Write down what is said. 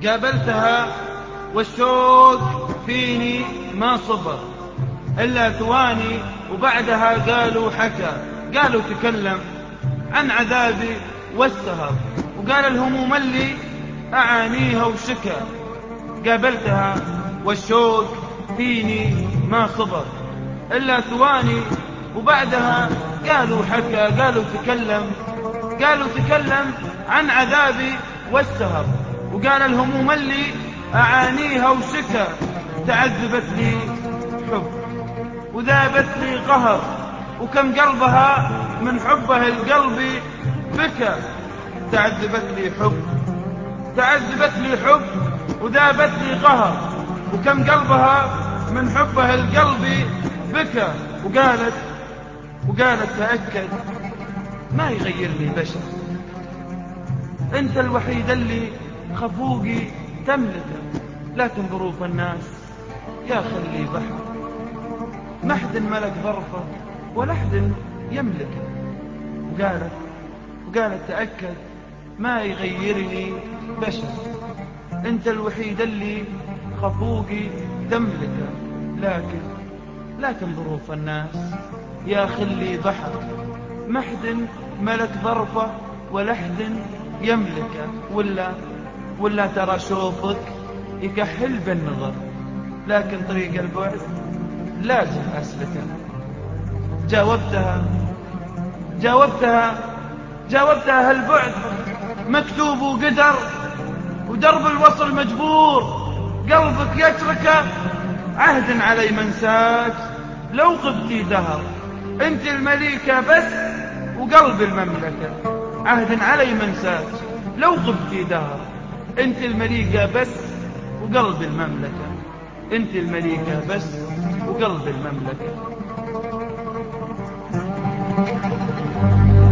قابلتها والشوق فيني ما صبر إلا ثواني، وبعدها قالوا تكلم عن عذابي والسهر، وقال الهموم اللي أعانيها وشكى. قابلتها والشوق فيني ما صبر إلا ثواني، وبعدها قالوا تكلم عن عذابي والسهر، وقال الهموم اللي أعانيها وشكى. تعذبت لي حب وذابت لي قهر، وكم قلبها من حبه القلب بكى. تعذبت لي حب وذابت لي قهر، وكم قلبها من حبه القلب بكى. وقالت تأكد ما يغيرني بشر، انت الوحيد اللي خفوقي تملكه، لكن ظروف الناس يا خلي بحر، ما حد ملك ظرفه ولا حد يملكه. وقالت تأكد ما يغيرني بشر، انت الوحيد اللي خفوقي تملكه، لكن ظروف الناس يا خلي بحر، ما حد ملك ظرفه ولا حد يملكه. ولا ترى شوفك يكحل بالنظر، لكن طريق البعد لازم أسلكه. جاوبتها هالبعد مكتوب وقدر، ودرب الوصل مجبور، قلبك يتركه عهد علي منساك لو غبتي دهر. انت المليكة بس وقلب المملكة، عهد علي منساك لو غبتي دهر. انت المليكة بس وقلب المملكة، انت المليكة بس وقلب المملكة.